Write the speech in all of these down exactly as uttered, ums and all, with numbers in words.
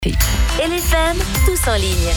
L F M, tous en ligne.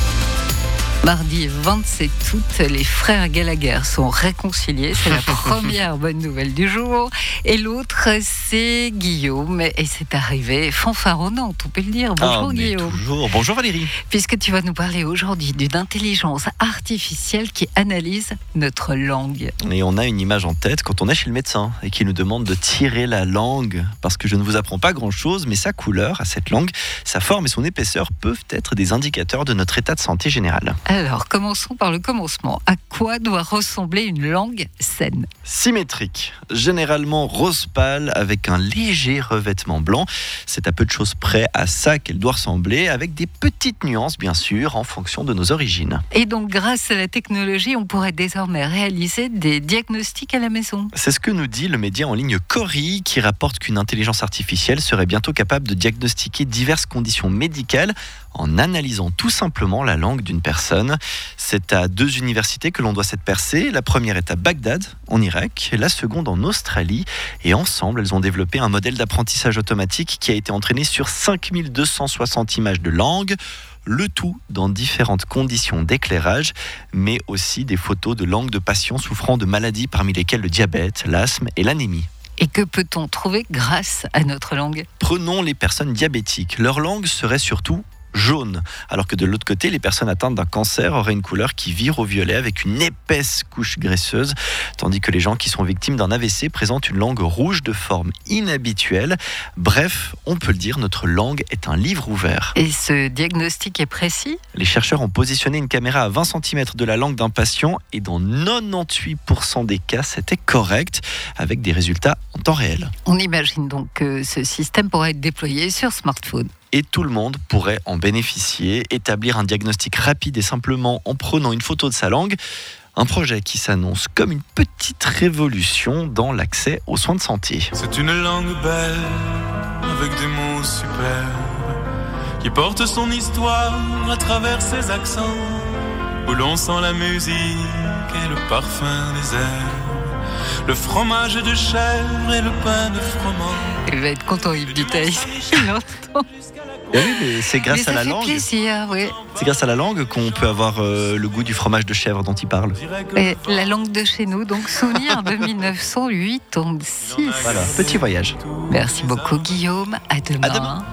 Mardi vingt-sept août, les frères Gallagher sont réconciliés. C'est la première bonne nouvelle du jour. Et l'autre, c'est Guillaume. Et c'est arrivé fanfaronnante, on peut le dire. Bonjour ah, Guillaume. Toujours. Bonjour Valérie. Puisque tu vas nous parler aujourd'hui d'une intelligence artificielle qui analyse notre langue. Et on a une image en tête quand on est chez le médecin et qui nous demande de tirer la langue. Parce que je ne vous apprends pas grand-chose, mais sa couleur à cette langue, sa forme et son épaisseur peuvent être des indicateurs de notre état de santé général. Alors, commençons par le commencement. À quoi doit ressembler une langue saine ? Symétrique, généralement rose pâle avec un léger revêtement blanc. C'est à peu de choses près à ça qu'elle doit ressembler, avec des petites nuances bien sûr en fonction de nos origines. Et donc, grâce à la technologie, on pourrait désormais réaliser des diagnostics à la maison. C'est ce que nous dit le média en ligne Cori, qui rapporte qu'une intelligence artificielle serait bientôt capable de diagnostiquer diverses conditions médicales en analysant tout simplement la langue d'une personne. C'est à deux universités que l'on doit cette percée. La première est à Bagdad, en Irak, et la seconde en Australie. Et ensemble, elles ont développé un modèle d'apprentissage automatique qui a été entraîné sur cinq mille deux cent soixante images de langue. Le tout dans différentes conditions d'éclairage, mais aussi des photos de langue de patients souffrant de maladies parmi lesquelles le diabète, l'asthme et l'anémie. Et que peut-on trouver grâce à notre langue ? Prenons les personnes diabétiques. Leur langue serait surtout jaune, alors que de l'autre côté, les personnes atteintes d'un cancer auraient une couleur qui vire au violet avec une épaisse couche graisseuse, tandis que les gens qui sont victimes d'un A V C présentent une langue rouge de forme inhabituelle. Bref, on peut le dire, notre langue est un livre ouvert. Et ce diagnostic est précis ? Les chercheurs ont positionné une caméra à vingt centimètres de la langue d'un patient et dans quatre-vingt-dix-huit pour cent des cas, c'était correct, avec des résultats en temps réel. On imagine donc que ce système pourrait être déployé sur smartphone. Et tout le monde pourrait en bénéficier, établir un diagnostic rapide et simplement en prenant une photo de sa langue. Un projet qui s'annonce comme une petite révolution dans l'accès aux soins de santé. C'est une langue belle, avec des mots superbes, qui porte son histoire à travers ses accents, où l'on sent la musique et le parfum des airs, le fromage de chèvre et le pain de froment. Il va être content, Yves Duteil. Il entend. Et oui, mais c'est grâce mais ça à la fait langue. Plaisir, oui. C'est grâce à la langue qu'on peut avoir euh, le goût du fromage de chèvre dont il parle. Et la langue de chez nous, donc souvenir de dix-neuf cent quatre-vingt-six. Voilà, petit voyage. Merci beaucoup Guillaume. À demain. À demain.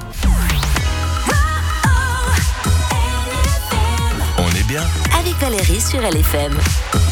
On est bien avec Valérie sur L F M.